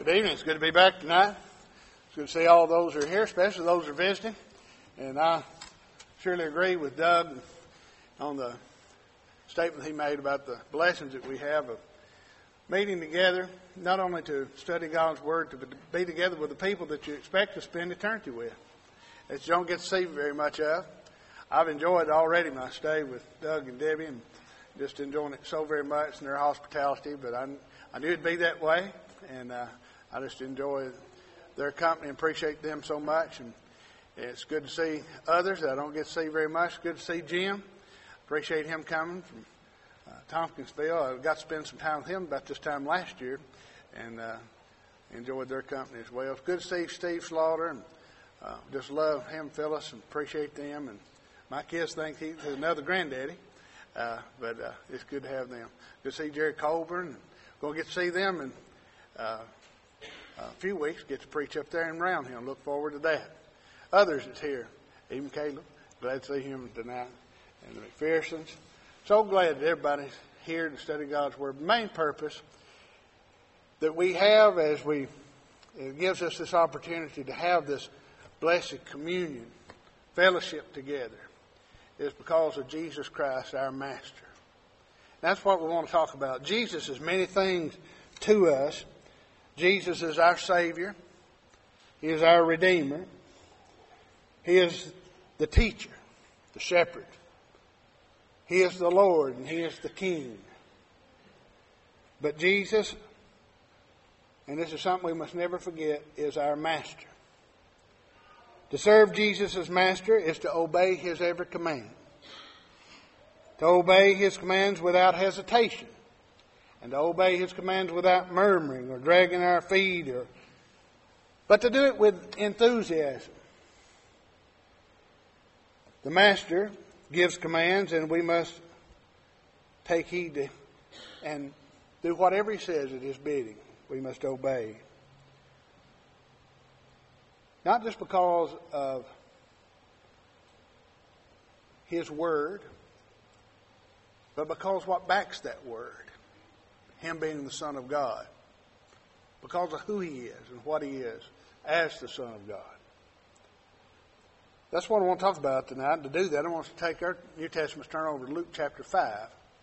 Good evening. It's good to be back tonight. It's good to see all those who are here, especially those who are visiting. And I surely agree with Doug on the statement he made about the blessings that we have of meeting together, not only to study God's Word, to be together with the people that you expect to spend eternity with, that you don't get to see very much of. I've enjoyed already my stay with Doug and Debbie, and just enjoying it so very much and their hospitality, but I knew it'd be that way, and I just enjoy their company and appreciate them so much. And it's good to see others that I don't get to see very much. Good to see Jim. Appreciate him coming from Tompkinsville. I got to spend some time with him about this time last year, and enjoyed their company as well. It's good to see Steve Slaughter, and just love him, Phyllis, and appreciate them. And my kids think he's another granddaddy, but it's good to have them. Good to see Jerry Colburn. Going to get to see them in a few weeks. Get to preach up there in Round Hill. Look forward to that. Others that's here, even Caleb. Glad to see him tonight. And the McPhersons. So glad that everybody's here to study God's Word. The main purpose that we have it gives us this opportunity to have this blessed communion, fellowship together, is because of Jesus Christ, our Master. That's what we want to talk about. Jesus is many things to us. Jesus is our Savior. He is our Redeemer. He is the teacher, the shepherd. He is the Lord, and He is the King. But Jesus, and this is something we must never forget, is our Master. To serve Jesus as Master is to obey His every command. To obey His commands without hesitation. And to obey His commands without murmuring or dragging our feet, but to do it with enthusiasm. The Master gives commands, and we must take heed to and do whatever He says at His bidding. We must obey. Not just because of His Word, but because what backs that Word. Him being the Son of God. Because of who He is and what He is as the Son of God. That's what I want to talk about tonight. And to do that, I want us to take our New Testament, turn over to Luke chapter 5.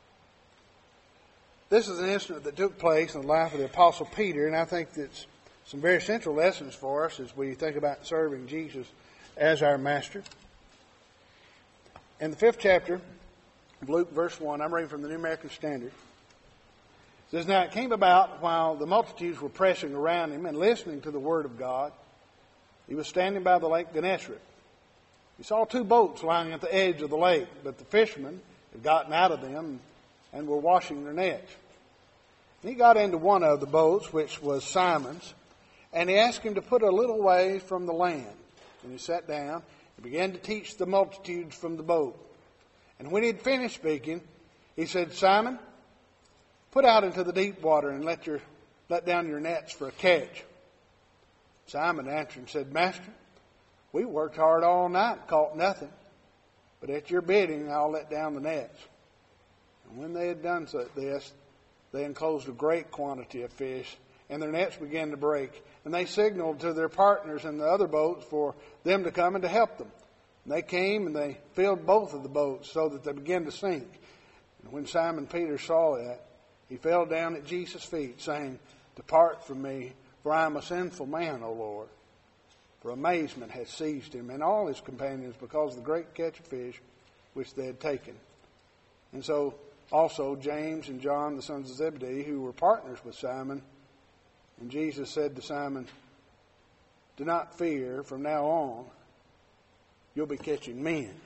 This is an incident that took place in the life of the Apostle Peter, and I think that's some very central lessons for us as we think about serving Jesus as our Master. In the 5th chapter of Luke, verse 1, I'm reading from the New American Standard. It says, "Now it came about while the multitudes were pressing around him and listening to the word of God, he was standing by the lake Gennesaret. He saw 2 boats lying at the edge of the lake, but the fishermen had gotten out of them and were washing their nets. And he got into one of the boats, which was Simon's, and he asked him to put a little way from the land. And he sat down and began to teach the multitudes from the boat. And when he had finished speaking, he said, 'Simon, put out into the deep water and let down your nets for a catch.' Simon answered and said, 'Master, we worked hard all night and caught nothing, but at your bidding I'll let down the nets.' And when they had done this, they enclosed a great quantity of fish, and their nets began to break. And they signaled to their partners in the other boats for them to come and to help them. And they came and they filled both of the boats so that they began to sink. And when Simon Peter saw that, he fell down at Jesus' feet, saying, 'Depart from me, for I am a sinful man, O Lord.' For amazement had seized him and all his companions because of the great catch of fish which they had taken. And so also James and John, the sons of Zebedee, who were partners with Simon. And Jesus said to Simon, 'Do not fear, from now on you'll be catching men.'"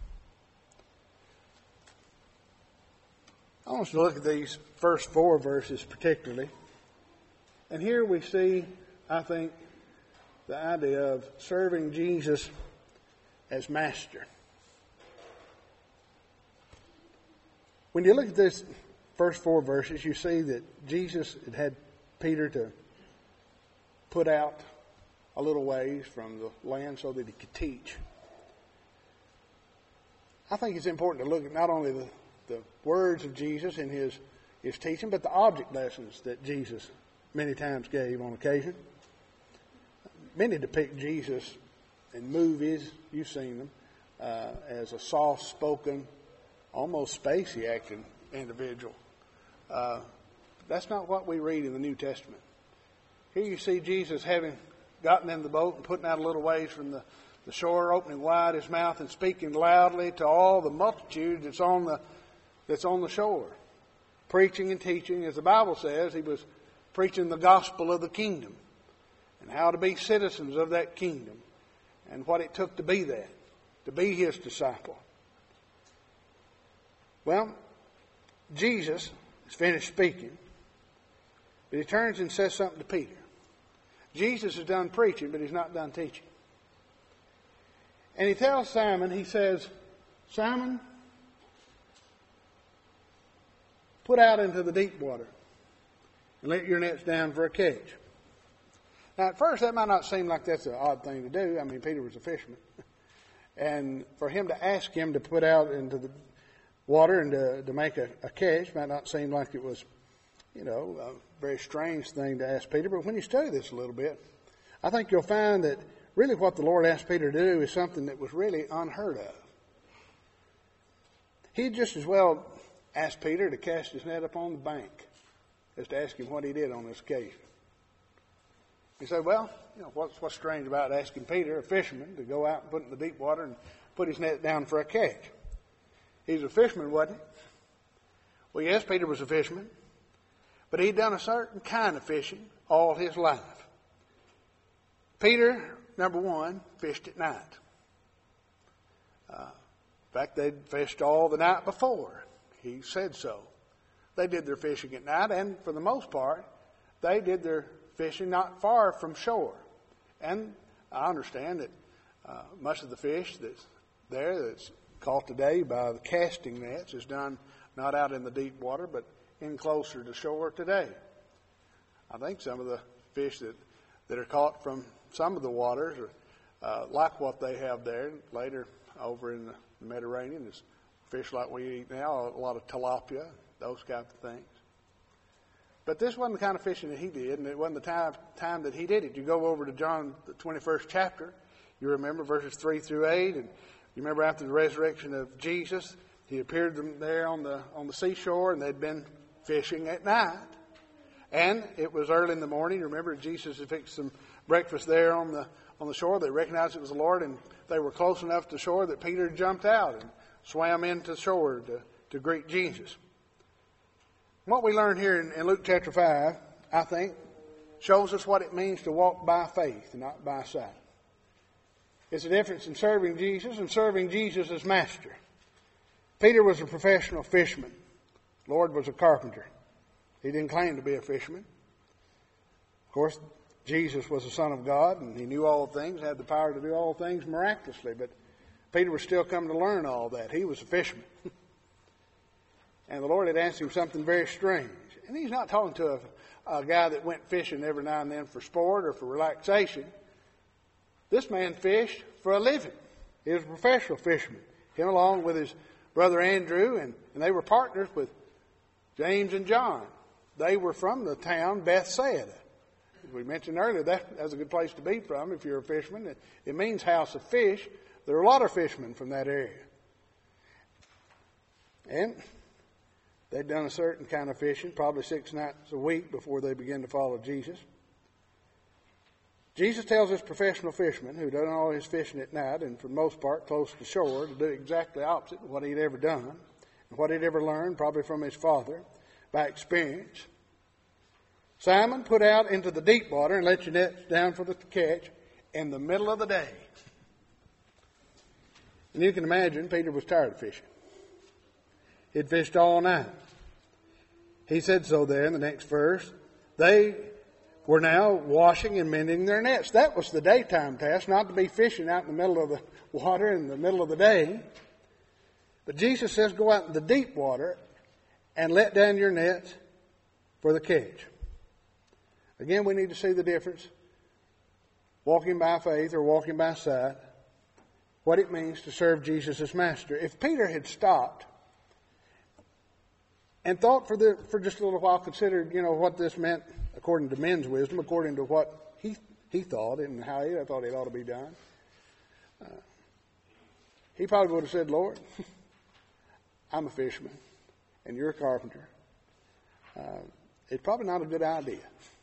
I want us to look at these first 4 verses particularly. And here we see, I think, the idea of serving Jesus as Master. When you look at this first 4 verses, you see that Jesus had Peter to put out a little ways from the land so that he could teach. I think it's important to look at not only the words of Jesus in his teaching, but the object lessons that Jesus many times gave on occasion. Many depict Jesus in movies, you've seen them, as a soft-spoken, almost spacey acting individual. That's not what we read in the New Testament. Here you see Jesus having gotten in the boat and putting out a little ways from the shore, opening wide his mouth and speaking loudly to all the multitude that's on the shore. Preaching and teaching, as the Bible says, he was preaching the gospel of the kingdom and how to be citizens of that kingdom and what it took to be that, to be his disciple. Well, Jesus is finished speaking, but he turns and says something to Peter. Jesus is done preaching, but he's not done teaching. And he tells Simon, he says, Simon, put out into the deep water and let your nets down for a catch. Now, at first, that might not seem like that's an odd thing to do. I mean, Peter was a fisherman. And for him to ask him to put out into the water and to make a catch might not seem like it was, a very strange thing to ask Peter. But when you study this a little bit, I think you'll find that really what the Lord asked Peter to do is something that was really unheard of. He'd just as well asked Peter to cast his net upon the bank as to ask him what he did on this occasion. He said, well, what's strange about asking Peter, a fisherman, to go out and put in the deep water and put his net down for a catch? He's a fisherman, wasn't he? Well, yes, Peter was a fisherman, but he'd done a certain kind of fishing all his life. Peter, number one, fished at night. In fact, they'd fished all the night before. He said so. They did their fishing at night, and for the most part, they did their fishing not far from shore. And I understand that much of the fish that's caught today by the casting nets is done not out in the deep water, but in closer to shore today. I think some of the fish that are caught from some of the waters are like what they have there. Later over in the Mediterranean is fish like we eat now, a lot of tilapia, those kinds of things. But this wasn't the kind of fishing that he did, and it wasn't the time that he did it. You go over to John, the 21st chapter, you remember verses 3 through 8, and you remember after the resurrection of Jesus, he appeared to them there on the seashore, and they'd been fishing at night. And it was early in the morning. You remember Jesus had fixed some breakfast there on the shore. They recognized it was the Lord, and they were close enough to shore that Peter jumped out and swam into shore to greet Jesus. What we learn here in Luke chapter 5, I think, shows us what it means to walk by faith and not by sight. It's the difference in serving Jesus and serving Jesus as master. Peter was a professional fisherman. The Lord was a carpenter. He didn't claim to be a fisherman. Of course, Jesus was the Son of God, and he knew all things, had the power to do all things miraculously. But Peter was still coming to learn all that. He was a fisherman. And the Lord had asked him something very strange. And he's not talking to a guy that went fishing every now and then for sport or for relaxation. This man fished for a living. He was a professional fisherman. Him along with his brother Andrew, and they were partners with James and John. They were from the town Bethsaida. As we mentioned earlier, that's a good place to be from if you're a fisherman. It means house of fish. There are a lot of fishermen from that area. And they'd done a certain kind of fishing, probably 6 nights a week before they began to follow Jesus. Jesus tells this professional fisherman who done all his fishing at night and for the most part close to shore to do exactly opposite of what he'd ever done and what he'd ever learned probably from his father by experience. Simon, put out into the deep water and let your nets down for the catch in the middle of the day. And you can imagine Peter was tired of fishing. He'd fished all night. He said so there in the next verse. They were now washing and mending their nets. That was the daytime task, not to be fishing out in the middle of the water in the middle of the day. But Jesus says go out in the deep water and let down your nets for the catch. Again, we need to see the difference. Walking by faith or walking by sight. What it means to serve Jesus as master. If Peter had stopped and thought for just a little while, considered, what this meant according to men's wisdom, according to what he thought and how he thought it ought to be done. He probably would have said, Lord, I'm a fisherman and you're a carpenter. It's probably not a good idea.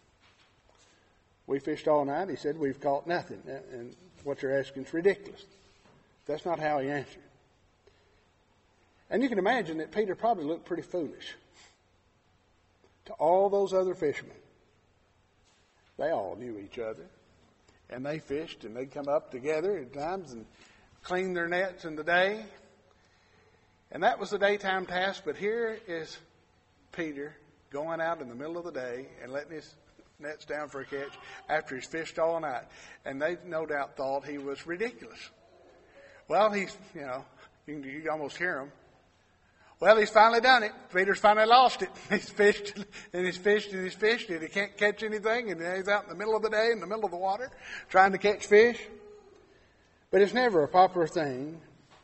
We fished all night. He said, we've caught nothing. And what you're asking is ridiculous. That's not how he answered. And you can imagine that Peter probably looked pretty foolish to all those other fishermen. They all knew each other. And they fished and they'd come up together at times and clean their nets in the day. And that was the daytime task. But here is Peter going out in the middle of the day and letting his nets down for a catch after he's fished all night. And they no doubt thought he was ridiculous. Well, he's, you can almost hear him. Well, he's finally done it. Peter's finally lost it. He's fished and he's fished and he's fished and he can't catch anything. And he's out in the middle of the day, in the middle of the water, trying to catch fish. But it's never a popular thing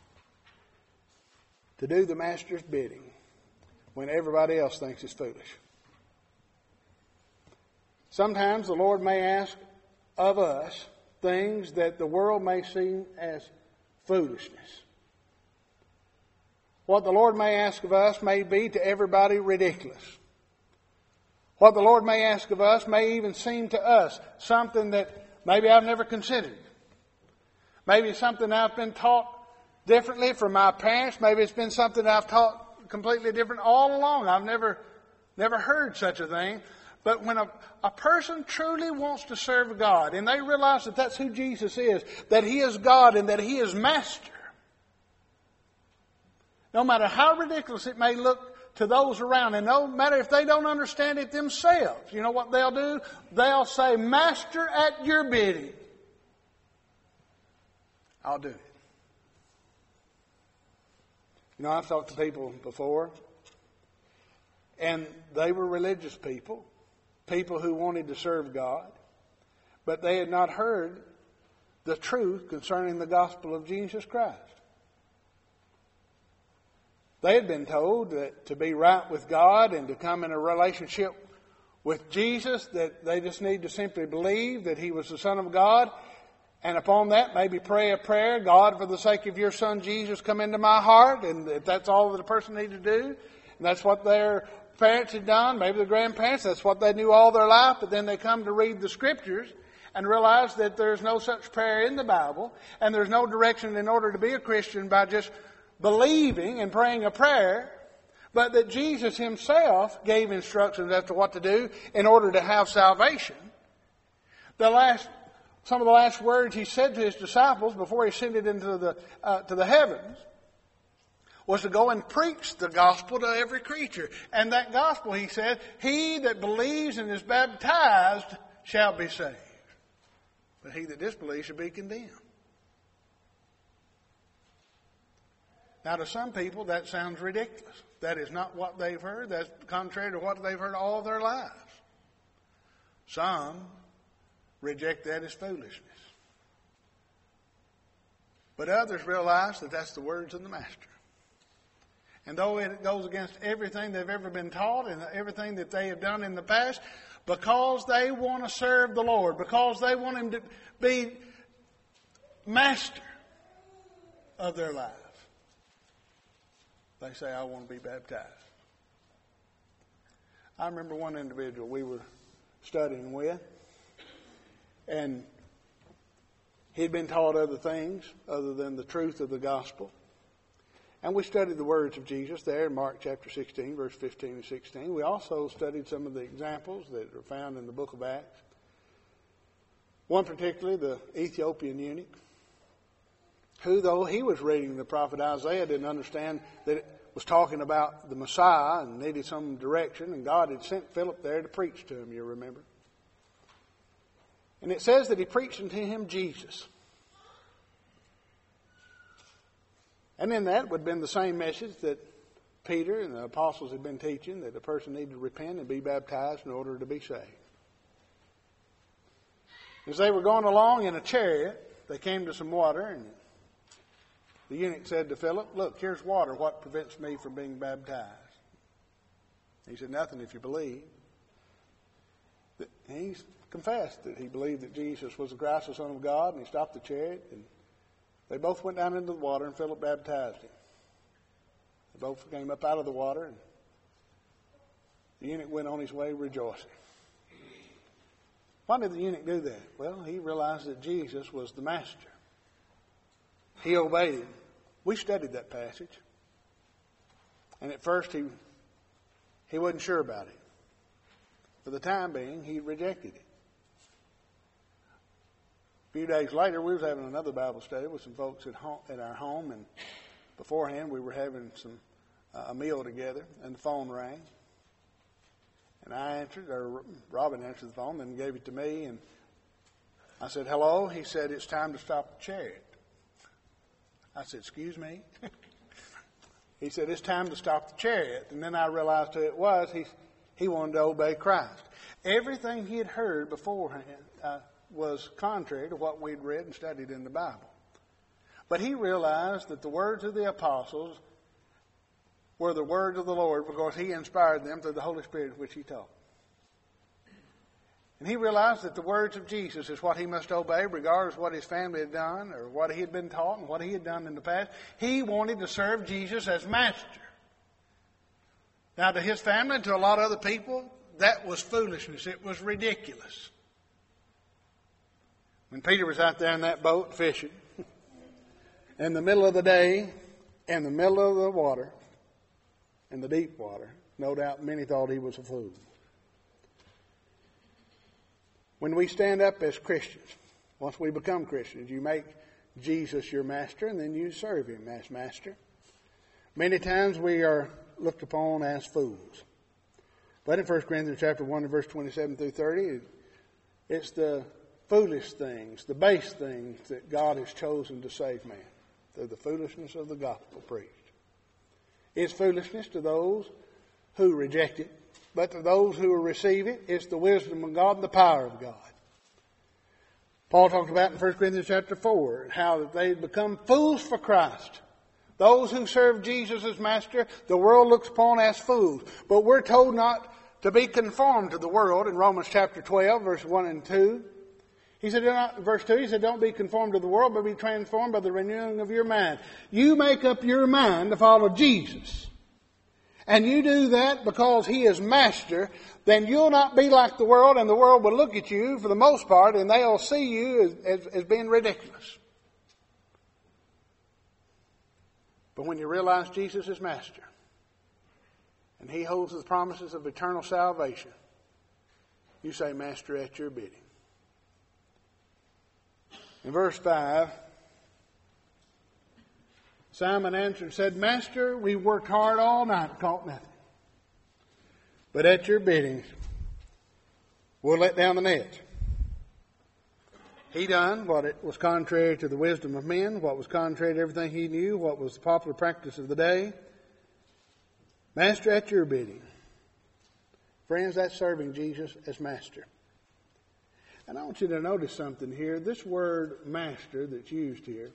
to do the master's bidding when everybody else thinks it's foolish. Sometimes the Lord may ask of us things that the world may see as foolishness. What the Lord may ask of us may be to everybody ridiculous. What the Lord may ask of us may even seem to us something that maybe I've never considered. Maybe it's something I've been taught differently from my parents. Maybe it's been something I've taught completely different all along. I've never heard such a thing. But when a person truly wants to serve God and they realize that that's who Jesus is, that He is God and that He is Master, no matter how ridiculous it may look to those around, and no matter if they don't understand it themselves, you know what they'll do? They'll say, Master, at your bidding, I'll do it. I've talked to people before, and they were religious people who wanted to serve God, but they had not heard the truth concerning the gospel of Jesus Christ. They had been told that to be right with God and to come in a relationship with Jesus, that they just need to simply believe that He was the Son of God, and upon that maybe pray a prayer, God, for the sake of your Son Jesus, come into my heart, and if that's all that a person needed to do, and that's what their parents had done, maybe the grandparents, that's what they knew all their life, but then they come to read the Scriptures and realize that there's no such prayer in the Bible, and there's no direction in order to be a Christian by just believing and praying a prayer, but that Jesus Himself gave instructions as to what to do in order to have salvation. Some of the last words He said to His disciples before He ascended into the heavens was to go and preach the gospel to every creature. And that gospel, He said, he that believes and is baptized shall be saved, but he that disbelieves shall be condemned. Now, to some people, that sounds ridiculous. That is not what they've heard. That's contrary to what they've heard all their lives. Some reject that as foolishness. But others realize that that's the words of the Master. And though it goes against everything they've ever been taught and everything that they have done in the past, because they want to serve the Lord, because they want Him to be Master of their life, they say, I want to be baptized. I remember one individual we were studying with, and he'd been taught other things other than the truth of the gospel. And we studied the words of Jesus there in Mark chapter 16, verse 15 and 16. We also studied some of the examples that are found in the book of Acts. One particularly, the Ethiopian eunuch, who, though he was reading the prophet Isaiah, didn't understand that it was talking about the Messiah and needed some direction, and God had sent Philip there to preach to him, you remember. And it says that he preached unto him Jesus. And in that would have been the same message that Peter and the apostles had been teaching, that a person needed to repent and be baptized in order to be saved. As they were going along in a chariot, they came to some water, and the eunuch said to Philip, look, here's water. What prevents me from being baptized? He said, nothing if you believe. He confessed that he believed that Jesus was the Christ, the Son of God, and he stopped the chariot, and they both went down into the water, and Philip baptized him. They both came up out of the water, and the eunuch went on his way rejoicing. Why did the eunuch do that? Well, he realized that Jesus was the master. He obeyed him. We studied that passage. And at first he wasn't sure about it. For the time being, he rejected it. A few days later, we was having another Bible study with some folks at our home, and beforehand we were having a meal together, and the phone rang. And I answered, or Robin answered the phone, and gave it to me, and I said, hello. He said, it's time to stop the chariot. I said, excuse me? He said, it's time to stop the chariot. And then I realized who it was. He wanted to obey Christ. Everything he had heard beforehand was contrary to what we'd read and studied in the Bible. But he realized that the words of the apostles were the words of the Lord because he inspired them through the Holy Spirit which he taught. And he realized that the words of Jesus is what he must obey regardless of what his family had done or what he had been taught and what he had done in the past. He wanted to serve Jesus as master. Now to his family and to a lot of other people, that was foolishness. It was ridiculous. When Peter was out there in that boat fishing, in the middle of the day, in the middle of the water, in the deep water, no doubt many thought he was a fool. When we stand up as Christians, once we become Christians, you make Jesus your master and then you serve him as master. Many times we are looked upon as fools. But in 1 Corinthians chapter 1 and verse 27 through 30, it's the foolish things, the base things that God has chosen to save man through the foolishness of the gospel preached. It's foolishness to those who reject it, but to those who receive it, it's the wisdom of God and the power of God. Paul talked about in 1 Corinthians chapter 4 how that they become fools for Christ. Those who serve Jesus as master, the world looks upon as fools. But we're told not to be conformed to the world in Romans chapter 12, verse 1 and 2. He said, verse 2, he said, don't be conformed to the world, but be transformed by the renewing of your mind. You make up your mind to follow Jesus. And you do that because he is master, then you'll not be like the world, and the world will look at you for the most part, and they'll see you as being ridiculous. But when you realize Jesus is master, and he holds the promises of eternal salvation, you say, Master, at your bidding. In verse 5, Simon answered and said, Master, we worked hard all night and caught nothing. But at your bidding, we'll let down the net. He done what it was contrary to the wisdom of men, what was contrary to everything he knew, what was the popular practice of the day. Master, at your bidding. Friends, that's serving Jesus as master. And I want you to notice something here. This word master that's used here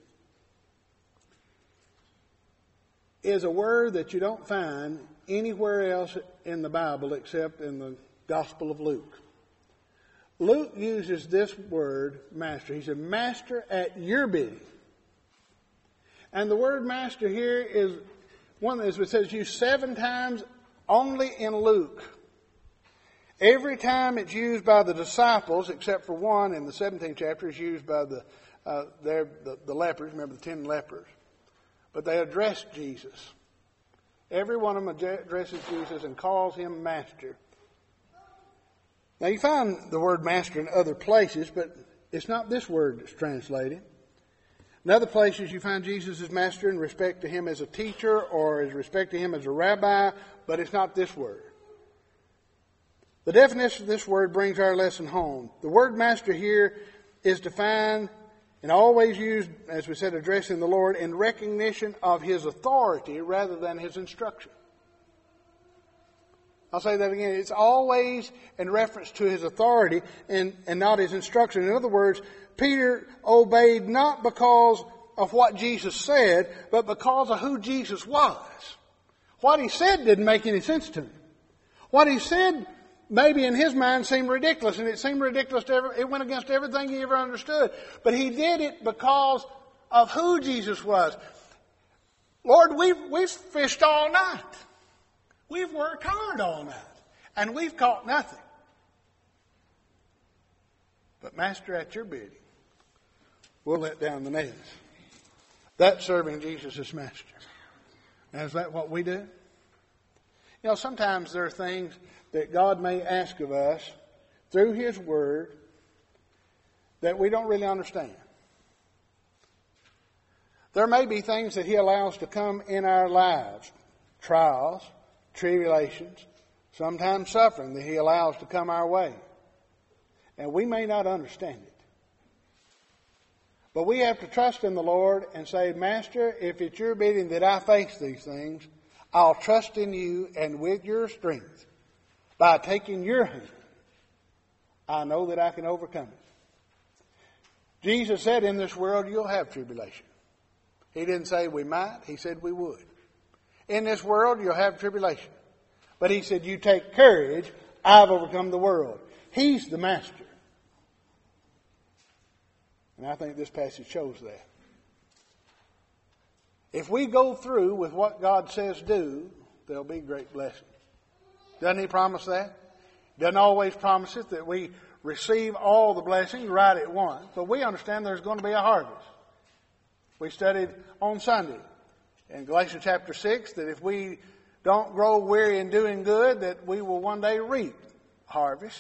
is a word that you don't find anywhere else in the Bible except in the Gospel of Luke. Luke uses this word, master. He said, Master, at your bidding. And the word master here is one that says used 7 times only in Luke. Every time it's used by the disciples, except for one in the 17th chapter, is used by the lepers. Remember the 10 lepers. But they address Jesus. Every one of them addresses Jesus and calls him master. Now you find the word master in other places, but it's not this word that's translated. In other places you find Jesus as master in respect to him as a teacher or as respect to him as a rabbi, but it's not this word. The definition of this word brings our lesson home. The word master here is defined and always used, as we said, addressing the Lord in recognition of his authority rather than his instruction. I'll say that again. It's always in reference to his authority and not his instruction. In other words, Peter obeyed not because of what Jesus said, but because of who Jesus was. What he said didn't make any sense to him. What he said maybe in his mind seemed ridiculous, and it seemed ridiculous it went against everything he ever understood. But he did it because of who Jesus was. Lord, we've fished all night. We've worked hard all night, and we've caught nothing. But Master, at your bidding, we'll let down the nets. That's serving Jesus as Master. Now, is that what we do? You know, sometimes there are things that God may ask of us through His Word that we don't really understand. There may be things that He allows to come in our lives, trials, tribulations, sometimes suffering that He allows to come our way. And we may not understand it. But we have to trust in the Lord and say, Master, if it's your bidding that I face these things, I'll trust in you, and with your strength, by taking your hand, I know that I can overcome it. Jesus said, in this world you'll have tribulation. He didn't say we might, He said we would. In this world you'll have tribulation. But He said, you take courage, I've overcome the world. He's the Master. And I think this passage shows that. If we go through with what God says do, there'll be great blessing. Doesn't He promise that? Doesn't always promise it that we receive all the blessings right at once. But we understand there's going to be a harvest. We studied on Sunday in Galatians chapter 6 that if we don't grow weary in doing good, that we will one day reap harvest.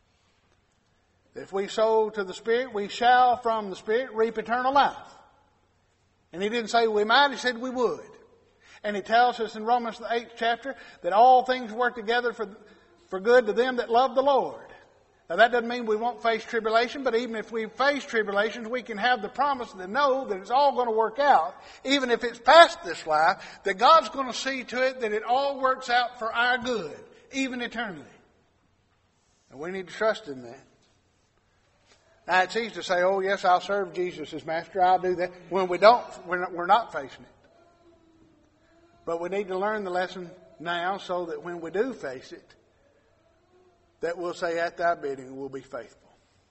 If we sow to the Spirit, we shall from the Spirit reap eternal life. And He didn't say we might, He said we would. And He tells us in Romans the 8th chapter that all things work together for good to them that love the Lord. Now that doesn't mean we won't face tribulation, but even if we face tribulations, we can have the promise to know that it's all going to work out, even if it's past this life, that God's going to see to it that it all works out for our good, even eternally. And we need to trust in that. Now it's easy to say, oh yes, I'll serve Jesus as Master, I'll do that. When we don't, we're not facing it. But we need to learn the lesson now so that when we do face it, that we'll say, at thy bidding we'll be faithful.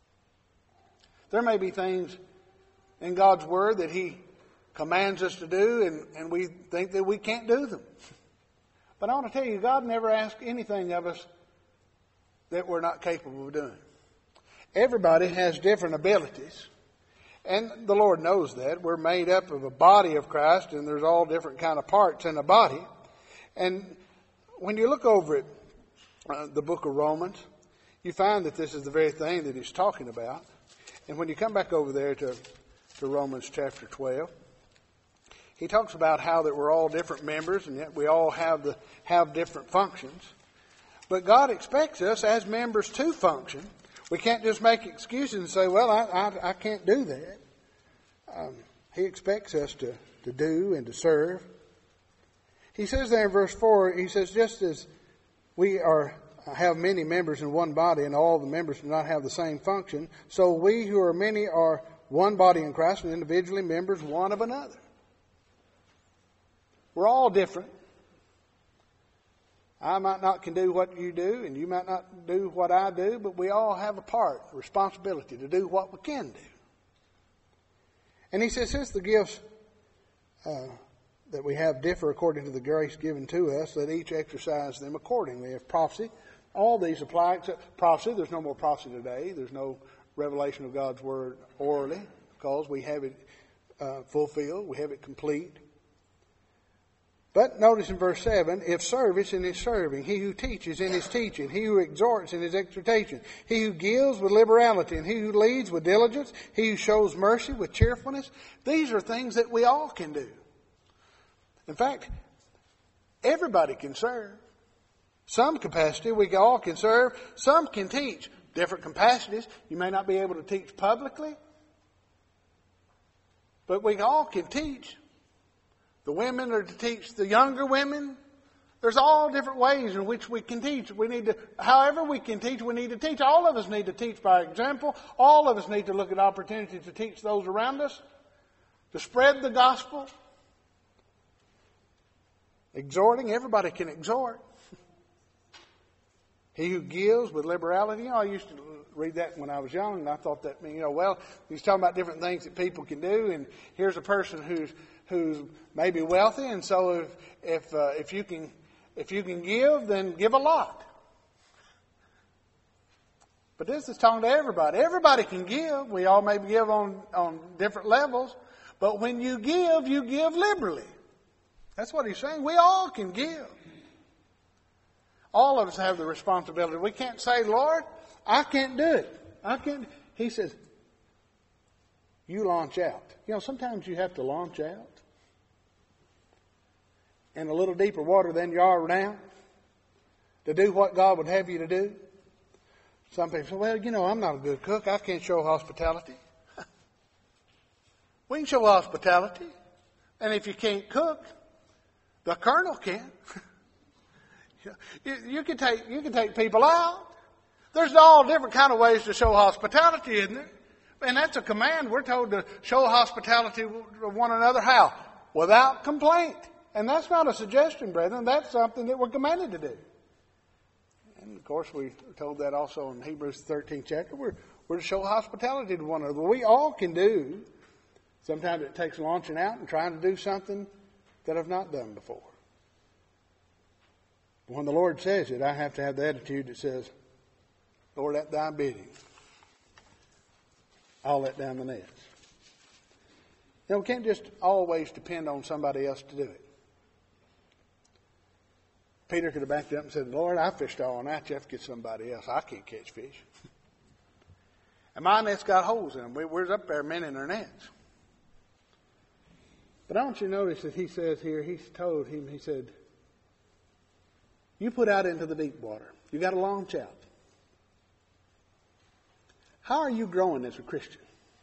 There may be things in God's Word that He commands us to do and we think that we can't do them. But I want to tell you, God never asked anything of us that we're not capable of doing. Everybody has different abilities. And the Lord knows that. We're made up of a body of Christ, and there's all different kind of parts in a body. And when you look over at the book of Romans, you find that this is the very thing that He's talking about. And when you come back over there to Romans chapter 12, he talks about how that we're all different members, and yet we all have different functions. But God expects us as members to function. We can't just make excuses and say, well, I can't do that. He expects us to do and to serve. He says there in verse 4, he says, just as we have many members in one body and all the members do not have the same function, so we who are many are one body in Christ and individually members one of another. We're all different. I might not can do what you do, and you might not do what I do, but we all have a part, a responsibility to do what we can do. And he says, since the gifts that we have differ according to the grace given to us, let each exercise them accordingly. If prophecy, all these apply except prophecy. There's no more prophecy today. There's no revelation of God's Word orally, because we have it fulfilled. We have it complete. But notice in verse 7, if service in his serving, he who teaches in his teaching, he who exhorts in his exhortation, he who gives with liberality, and he who leads with diligence, he who shows mercy with cheerfulness. These are things that we all can do. In fact, everybody can serve. Some capacity we all can serve. Some can teach. Different capacities. You may not be able to teach publicly, but we all can teach. The women are to teach the younger women. There's all different ways in which we can teach. However we can teach, we need to teach. All of us need to teach by example. All of us need to look at opportunities to teach those around us, to spread the gospel. Exhorting, everybody can exhort. He who gives with liberality. I used to read that when I was young, and I thought that meant, well, he's talking about different things that people can do, and here's a person who's maybe wealthy, and so if you can give, then give a lot. But this is talking to everybody. Everybody can give. We all maybe give on different levels, but when you give liberally. That's what he's saying. We all can give. All of us have the responsibility. We can't say, Lord, I can't do it. I can't. He says, you launch out. Sometimes you have to launch out in a little deeper water than you are now to do what God would have you to do. Some people say, well, I'm not a good cook. I can't show hospitality. We can show hospitality. And if you can't cook, the colonel can. You can take people out. There's all different kind of ways to show hospitality, isn't there? And that's a command. We're told to show hospitality to one another. How? Without complaint. And that's not a suggestion, brethren. That's something that we're commanded to do. And of course, we're told that also in Hebrews 13th chapter. We're to show hospitality to one another. We all can do. Sometimes it takes launching out and trying to do something that I've not done before. When the Lord says it, I have to have the attitude that says, Lord, at thy bidding, I'll let down the nets. We can't just always depend on somebody else to do it. Peter could have backed up and said, Lord, I fished all night. You have to get somebody else. I can't catch fish. And my net's got holes in them. We're up there mending our nets. But I want you to notice that he says here, he said, you put out into the deep water. You got to launch out. How are you growing as a Christian?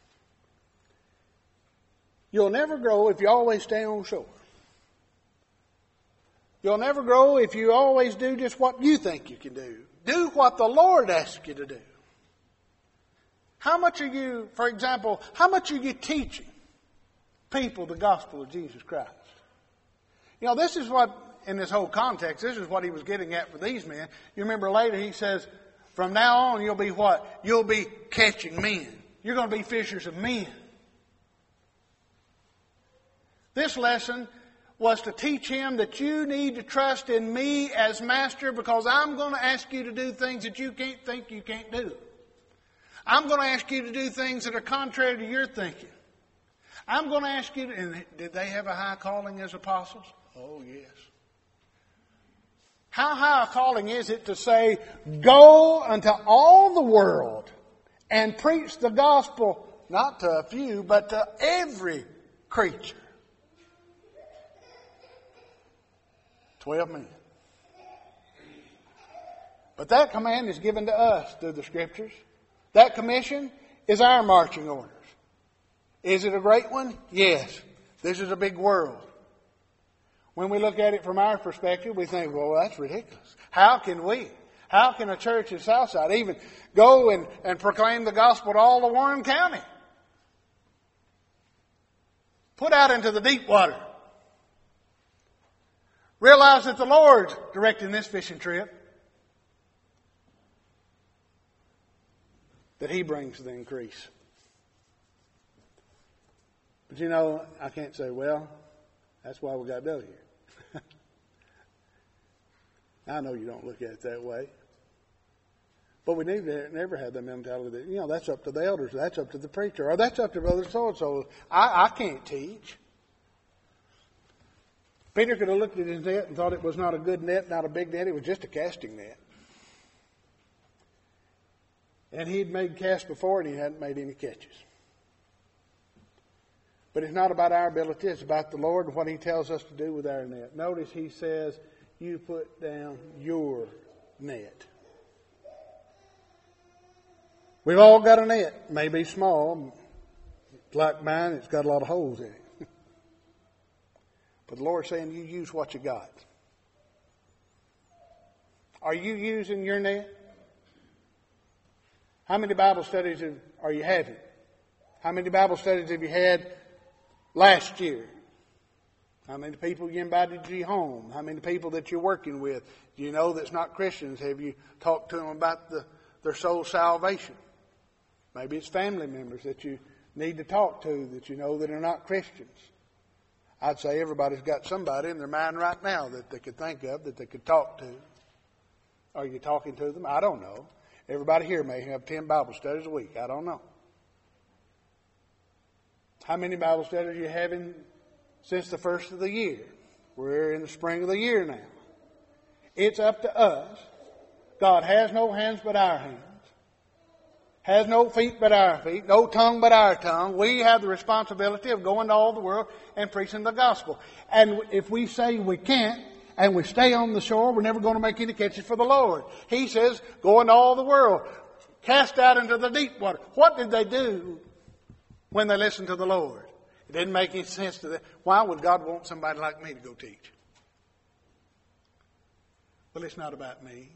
You'll never grow if you always stay on shore. You'll never grow if you always do just what you think you can do. Do what the Lord asks you to do. How much are you, for example, how much are you teaching people the gospel of Jesus Christ? This is what, in this whole context, this is what he was getting at for these men. You remember later he says, from now on you'll be what? You'll be catching men. You're going to be fishers of men. This lesson was to teach him that you need to trust in me as master, because I'm going to ask you to do things that you can't think you can't do. I'm going to ask you to do things that are contrary to your thinking. I'm going to ask you to, and did they have a high calling as apostles? Oh, yes. How high a calling is it to say, go unto all the world and preach the gospel, not to a few, but to every creature? 12 men. But that command is given to us through the Scriptures. That commission is our marching orders. Is it a great one? Yes. This is a big world. When we look at it from our perspective, we think, well, that's ridiculous. How can a church in Southside even go and proclaim the gospel to all of Warren County? Put out into the deep water. Realize that the Lord's directing this fishing trip. That He brings the increase. But I can't say, well, that's why we got dough here. I know you don't look at it that way. But we need to never have the mentality that, that's up to the elders, that's up to the preacher, or that's up to brother so-and-so. I can't teach. Peter could have looked at his net and thought it was not a good net, not a big net. It was just a casting net. And he'd made casts before and he hadn't made any catches. But it's not about our ability. It's about the Lord and what He tells us to do with our net. Notice He says, you put down your net. We've all got a net. It may be small. Like mine, it's got a lot of holes in it. But the Lord's saying, you use what you got. Are you using your net? How many Bible studies are you having? How many Bible studies have you had last year? How many people you invited to your home? How many people that you're working with do you know that's not Christians? Have you talked to them about their soul salvation? Maybe it's family members that you need to talk to that you know that are not Christians. I'd say everybody's got somebody in their mind right now that they could think of, that they could talk to. Are you talking to them? I don't know. Everybody here may have 10 Bible studies a week. I don't know. How many Bible studies are you having since the first of the year? We're in the spring of the year now. It's up to us. God has no hands but our hands. Has no feet but our feet, no tongue but our tongue. We have the responsibility of going to all the world and preaching the gospel. And if we say we can't and we stay on the shore, we're never going to make any catches for the Lord. He says, go into all the world, cast out into the deep water. What did they do when they listened to the Lord? It didn't make any sense to them. Why would God want somebody like me to go teach? Well, it's not about me.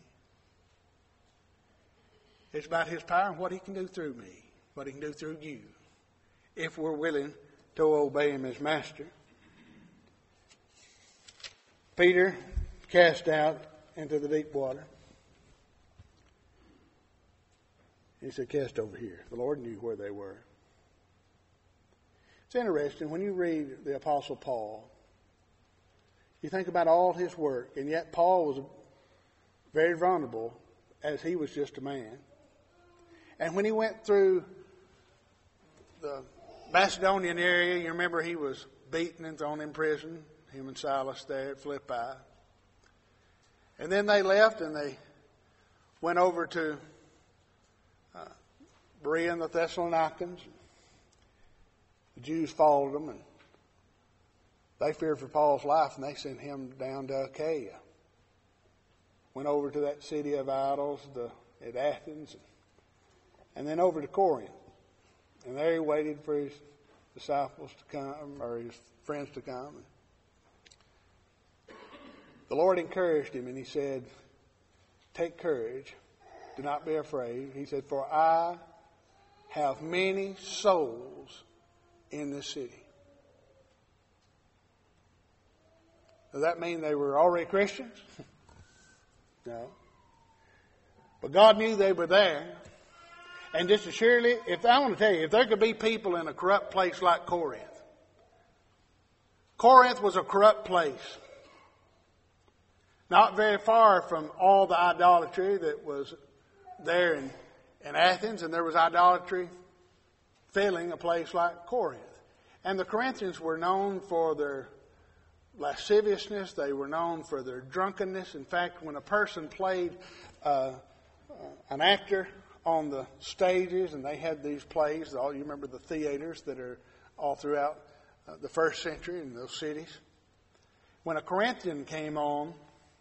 It's about His power and what He can do through me, what He can do through you, if we're willing to obey Him as Master. Peter cast out into the deep water. He said, cast over here. The Lord knew where they were. It's interesting, when you read the Apostle Paul, you think about all his work, and yet Paul was very vulnerable as he was just a man. And when he went through the Macedonian area, you remember he was beaten and thrown in prison, him and Silas there at Philippi. And then they left and they went over to Berea and the Thessalonians. The Jews followed them and they feared for Paul's life and they sent him down to Achaia. Went over to that city of idols at Athens and then over to Corinth. And there he waited for his disciples to come, or his friends to come. The Lord encouraged him and He said, take courage, do not be afraid. He said, for I have many souls in this city. Does that mean they were already Christians? No. But God knew they were there. And just as surely, I want to tell you, if there could be people in a corrupt place like Corinth. Corinth was a corrupt place. Not very far from all the idolatry that was there in Athens. And there was idolatry filling a place like Corinth. And the Corinthians were known for their lasciviousness. They were known for their drunkenness. In fact, when a person played an actor on the stages, and they had these plays, you remember the theaters that are all throughout the first century in those cities. When a Corinthian came on,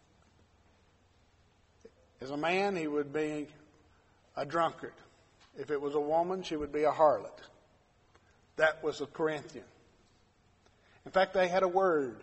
as a man, he would be a drunkard. If it was a woman, she would be a harlot. That was a Corinthian. In fact, they had a word.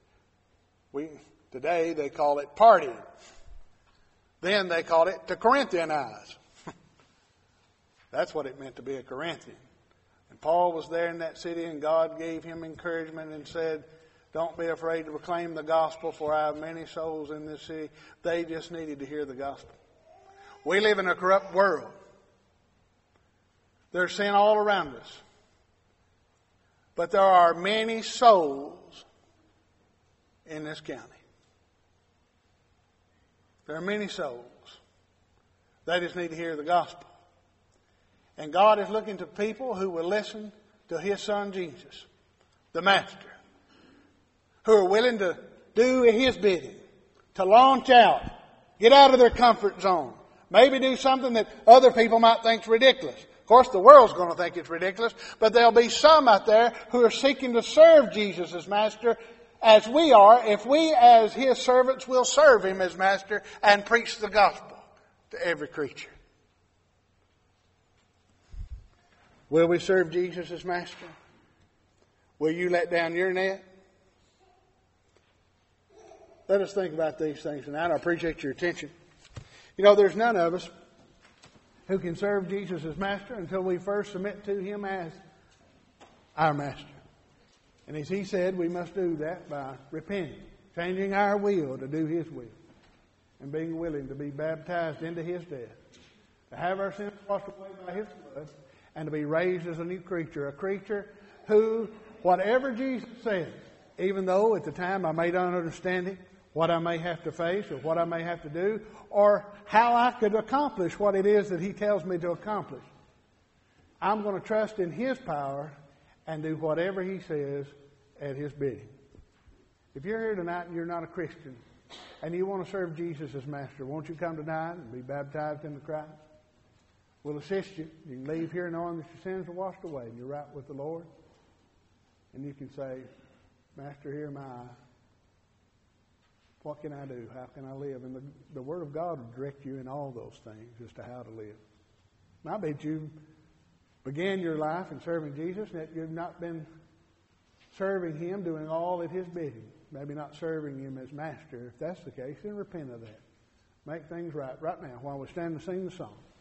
Today they call it partying. Then they called it to Corinthianize. That's what it meant to be a Corinthian. And Paul was there in that city, and God gave him encouragement and said, don't be afraid to proclaim the gospel, for I have many souls in this city. They just needed to hear the gospel. We live in a corrupt world. There's sin all around us. But there are many souls in this county. There are many souls. They just need to hear the gospel. And God is looking to people who will listen to His Son Jesus, the Master, who are willing to do His bidding, to launch out, get out of their comfort zone, maybe do something that other people might think is ridiculous. Of course, the world's going to think it's ridiculous, but there'll be some out there who are seeking to serve Jesus as Master, as we are, if we as His servants will serve Him as Master and preach the gospel to every creature. Will we serve Jesus as Master? Will you let down your net? Let us think about these things tonight. I appreciate your attention. You know, there's none of us who can serve Jesus as Master until we first submit to Him as our Master. And as he said, we must do that by repenting, changing our will to do his will, and being willing to be baptized into his death, to have our sins washed away by his blood, and to be raised as a new creature, a creature who, whatever Jesus says, even though at the time I may not understand it, what I may have to face or what I may have to do, or how I could accomplish what it is that he tells me to accomplish, I'm going to trust in his power and do whatever he says at his bidding. If you're here tonight and you're not a Christian and you want to serve Jesus as master, won't you come tonight and be baptized into Christ? We'll assist you. You can leave here knowing that your sins are washed away and you're right with the Lord. And you can say, Master, here am I. What can I do? How can I live? And the Word of God will direct you in all those things as to how to live. And I bet you began your life in serving Jesus, and that you've not been serving him, doing all at his bidding. Maybe not serving him as master. If that's the case, then repent of that. Make things right now while we stand and sing the song.